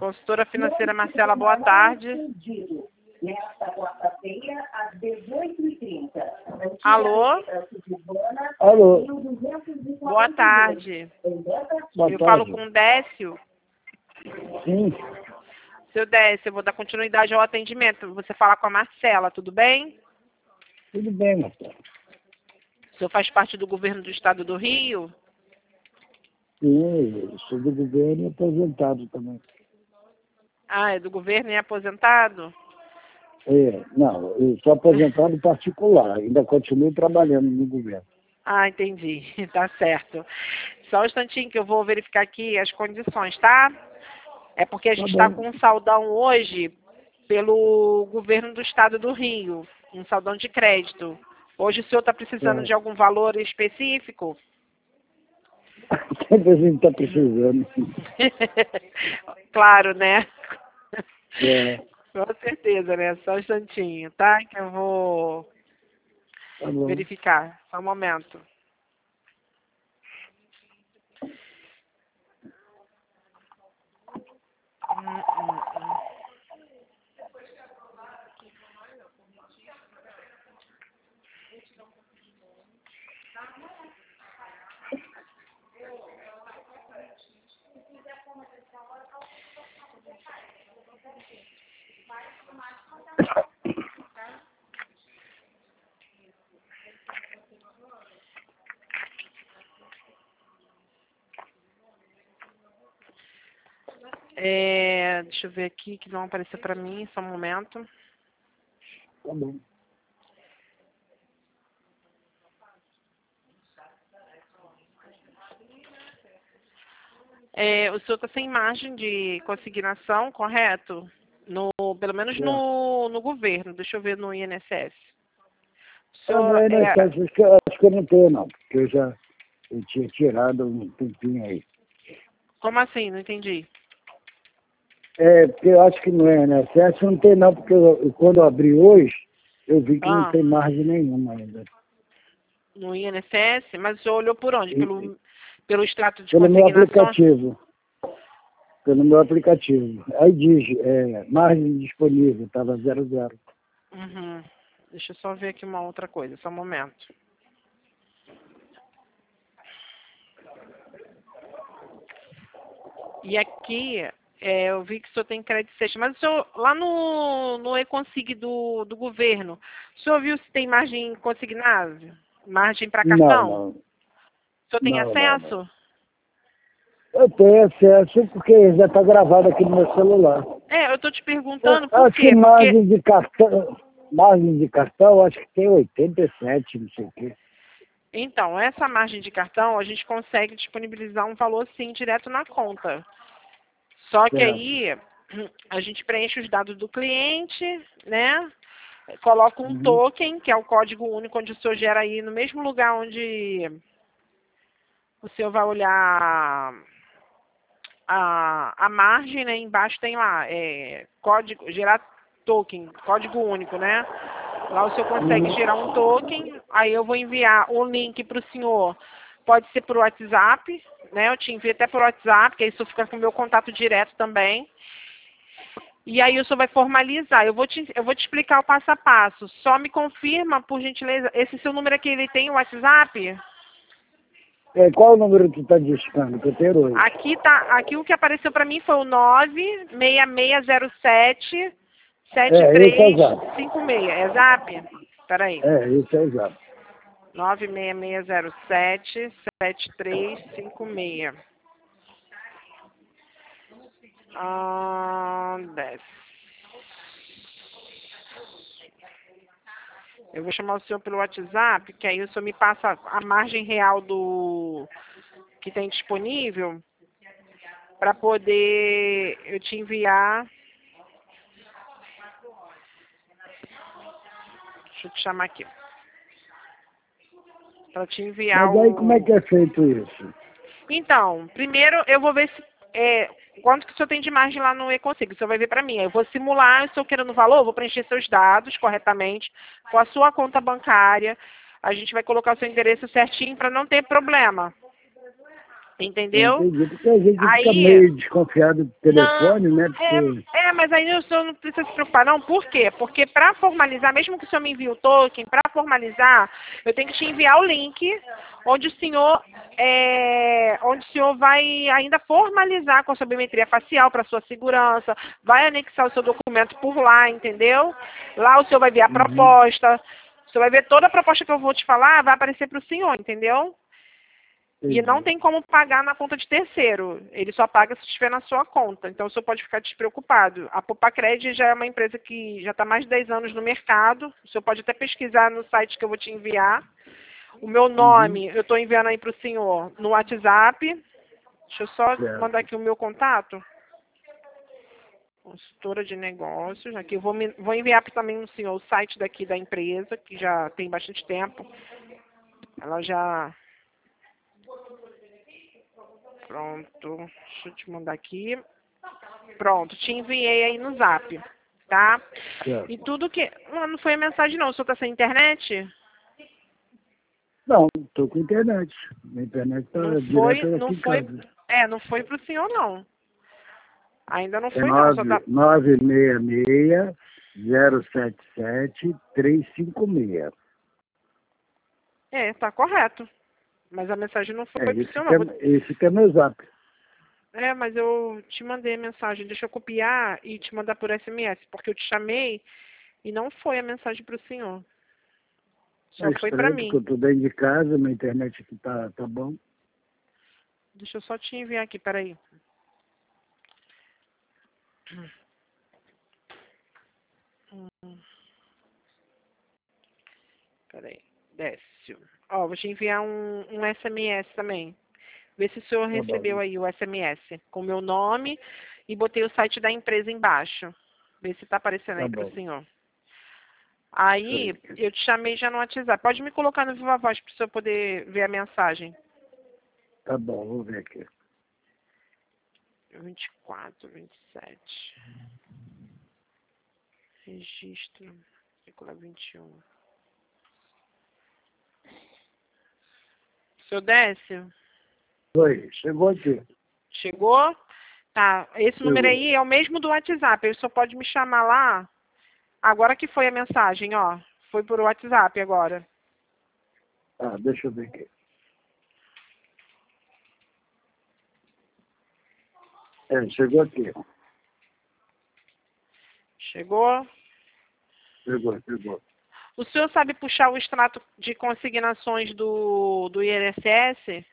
Consultora financeira Marcela, boa tarde. Nesta quarta-feira, às 18h30. Alô? Alô? Boa tarde. Eu falo com o Décio. Sim, Seu Décio, eu vou dar continuidade ao atendimento. Você fala com a Marcela, tudo bem? tudo bem, Marcelo. O senhor faz parte do governo do estado do Rio? Sim, eu sou do governo e aposentado também. Ah, é do governo e é aposentado? Não, eu sou aposentado particular, ainda continuo trabalhando no governo. Ah, entendi. Tá certo. Só um instantinho que eu vou verificar aqui as condições, tá? É porque a gente está bom. com um saldão hoje pelo governo do estado do Rio, um saldão de crédito. Hoje o senhor está precisando de algum valor específico? Sempre a gente está precisando. Claro, né? É, Com certeza, né? Só um instantinho, tá? Que eu vou tá bom. verificar. Só um momento. Hum. Deixa eu ver aqui que não apareceu para mim, só um momento. Tá bom. O senhor está sem margem de consignação, correto? Pelo menos É. no governo. Deixa eu ver no INSS. O Ah, senhor, não é necessário, acho que eu não tenho, não, porque eu tinha tirado um tempinho aí. como assim? Não entendi. Porque eu acho que não é necessário, não tem não, porque quando eu abri hoje, eu vi que não Ah, tem margem nenhuma ainda. no INSS? Mas o senhor olhou por onde? E- Pelo extrato de Pelo meu consignação? aplicativo. Pelo meu aplicativo. Aí diz, margem disponível, estava 00. Uhum. Deixa eu só ver aqui uma outra coisa, só um momento. E aqui, eu vi que o senhor tem crédito sexta, mas o senhor, lá no e-consig do governo, o senhor viu se tem margem consignável? Margem para cartão? Não, O senhor tem não. acesso? Eu tenho acesso porque já está gravado aqui no meu celular. Eu estou te perguntando por Acho que quê? Porque, margem de cartão, acho que tem 87, não sei o quê. então, essa margem de cartão, a gente consegue disponibilizar um valor, sim, direto na conta. Só que Certo. aí, a gente preenche os dados do cliente, né? Coloca um Uhum. token, que é o código único, onde o senhor gera aí no mesmo lugar onde o senhor vai olhar a margem, né? Embaixo tem lá, código, gerar token, código único, né? Lá o senhor consegue gerar um token, aí eu vou enviar um link para o senhor, pode ser por WhatsApp, né? Eu te envio até por WhatsApp, que aí o senhor fica com o meu contato direto também. E aí o senhor vai formalizar. Eu vou te explicar o passo a passo. Só me confirma, por gentileza, esse seu número aqui, ele tem o WhatsApp? Qual o número que tu está discando? Que eu tenho hoje. Aqui o que apareceu para mim foi o 96607 Esse é o Zap. 7356. É Zap? Peraí. Esse é o Zap. 96607 7356. 10. Eu vou chamar o senhor pelo WhatsApp, que aí o senhor me passa a margem real do que tem disponível para poder eu te enviar. Deixa eu te chamar aqui. Para te enviar Mas aí como é que é feito isso? Então, primeiro eu vou ver se quanto que o senhor tem de margem lá no e-consig. O senhor vai ver para mim. Eu vou simular, se eu querendo valor, eu vou preencher seus dados corretamente com a sua conta bancária. A gente vai colocar o seu endereço certinho para não ter problema. Entendeu? Entendi, porque a gente fica Aí, meio desconfiado do telefone, não, né? Porque... mas aí o senhor não precisa se preocupar, não. Por quê? Porque para formalizar, mesmo que o senhor me envie o token, para formalizar, eu tenho que te enviar o link onde o senhor vai ainda formalizar com a sua biometria facial para sua segurança, vai anexar o seu documento por lá, entendeu? Lá o senhor vai ver a proposta, o senhor vai ver toda a proposta que eu vou te falar, vai aparecer para o senhor, entendeu? E não tem como pagar na conta de terceiro. Ele só paga se estiver na sua conta. Então, o senhor pode ficar despreocupado. A Popacred já é uma empresa que já está há mais de 10 anos no mercado. O senhor pode até pesquisar no site que eu vou te enviar. O meu nome, eu estou enviando aí para o senhor no WhatsApp. Deixa eu só mandar aqui o meu contato. Consultora de negócios. Aqui eu vou enviar também no senhor o site daqui da empresa, que já tem bastante tempo. Ela já... Pronto, deixa eu te mandar aqui. Pronto, te enviei aí no Zap, tá? E tudo que... Não foi a mensagem não, o senhor tá sem internet? Não, estou com internet. Minha internet está direto aqui em casa. Não foi pro senhor não. Ainda não É foi não. Só tá... 966-077-356. Tá correto. Mas a mensagem não foi pro senhor não. Esse que é meu Zap. Mas eu te mandei a mensagem. Deixa eu copiar e te mandar por SMS, porque eu te chamei e não foi a mensagem pro senhor. Só foi para mim. Porque eu estou dentro de casa, minha internet aqui tá bom. Deixa eu só te enviar aqui, peraí. Peraí, Décio. Ó, vou te enviar um SMS também. Vê se o senhor recebeu aí o SMS com o meu nome e botei o site da empresa embaixo. Vê se tá aparecendo aí para o senhor. Aí, eu te chamei já no WhatsApp. Pode me colocar no Viva Voz para o senhor poder ver a mensagem. Tá bom, vou ver aqui. 24, 27. Registro. Matrícula 21. Seu Décio? Oi, chegou aqui. Chegou? Tá. Esse número aí é o mesmo do WhatsApp. Ele só pode me chamar lá. Agora que foi a mensagem, ó. Foi por WhatsApp agora. Deixa eu ver aqui. Chegou aqui. Chegou? Chegou. O senhor sabe puxar o extrato de consignações do INSS?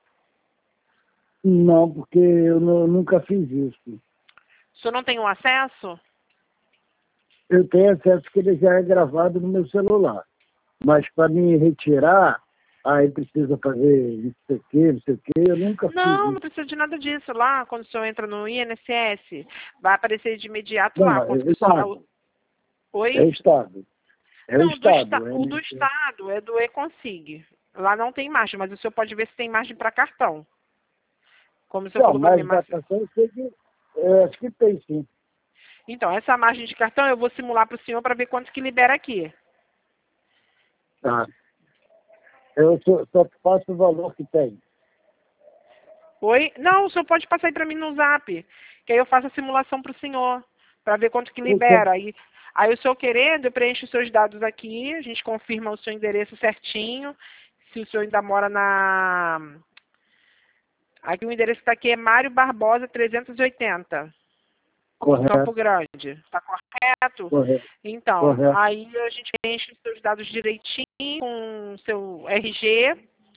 Não, porque eu nunca fiz isso. O senhor não tem o acesso? Eu tenho acesso que ele já é gravado no meu celular. Mas para me retirar, aí precisa fazer não sei o quê, eu nunca fiz isso. Não precisa de nada disso. Lá, quando o senhor entra no INSS, vai aparecer de imediato lá. Quando o senhor... Oi? É o Estado. Não, o do Estado é do E-Consig. Lá não tem margem, mas o senhor pode ver se tem margem para cartão. Como o senhor falou para mim, mas... Eu acho que tem, sim. Então, essa margem de cartão eu vou simular para o senhor para ver quanto que libera aqui. Tá. Eu só passo o valor que tem. Oi? Não, o senhor pode passar aí para mim no Zap, que aí eu faço a simulação para o senhor, para ver quanto que libera. Aí o senhor querendo, eu preencho os seus dados aqui, a gente confirma o seu endereço certinho, se o senhor ainda mora na... Aqui o endereço que está aqui é Mário Barbosa 380. Correto. Campo Grande. Está correto? Correto. Então, Correto. Aí a gente preenche os seus dados direitinho com o seu RG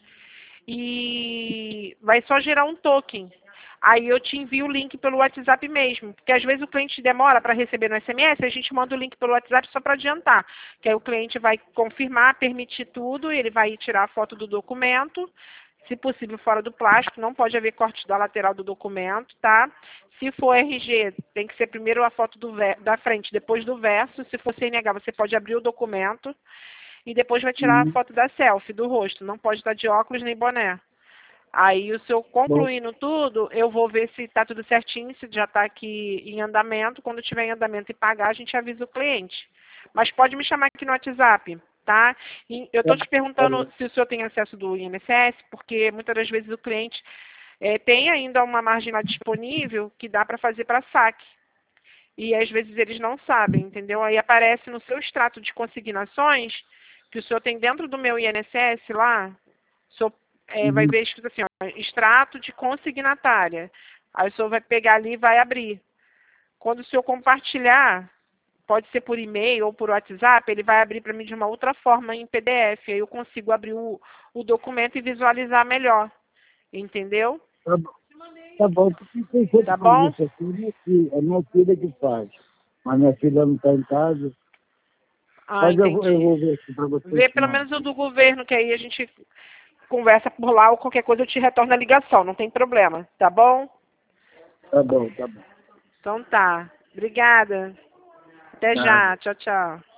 e vai só gerar um token. Aí eu te envio o link pelo WhatsApp mesmo, porque às vezes o cliente demora para receber no SMS, a gente manda o link pelo WhatsApp só para adiantar, que aí o cliente vai confirmar, permitir tudo, ele vai tirar a foto do documento, se possível fora do plástico, não pode haver corte da lateral do documento, tá? Se for RG, tem que ser primeiro a foto da frente, depois do verso. Se for CNH, você pode abrir o documento e depois vai tirar a foto da selfie, do rosto. Não pode estar de óculos nem boné. Aí, o seu concluindo tudo, eu vou ver se está tudo certinho, se já está aqui em andamento. Quando tiver em andamento e pagar, a gente avisa o cliente. Mas pode me chamar aqui no WhatsApp, tá? E eu estou te perguntando se o senhor tem acesso do INSS, porque muitas das vezes o cliente Tem ainda uma margem lá disponível que dá para fazer para saque. E às vezes eles não sabem, entendeu? Aí aparece no seu extrato de consignações, que o senhor tem dentro do meu INSS lá, o senhor vai ver escrito assim, ó, extrato de consignatária. Aí o senhor vai pegar ali e vai abrir. Quando o senhor compartilhar, pode ser por e-mail ou por WhatsApp, ele vai abrir para mim de uma outra forma em PDF. Aí eu consigo abrir o documento e visualizar melhor. Entendeu? Tá bom. Tá bom, porque quem sempre Tá faz bom? isso aqui é minha filha que faz. Mas minha filha não está em casa. Mas eu Entendi. vou ver aqui para você. Vê pelo menos o do governo, que aí a gente conversa por lá ou qualquer coisa eu te retorno a ligação, não tem problema, tá bom? Tá bom, tá bom. Então tá. Obrigada. Até Tá. já. Tchau, tchau.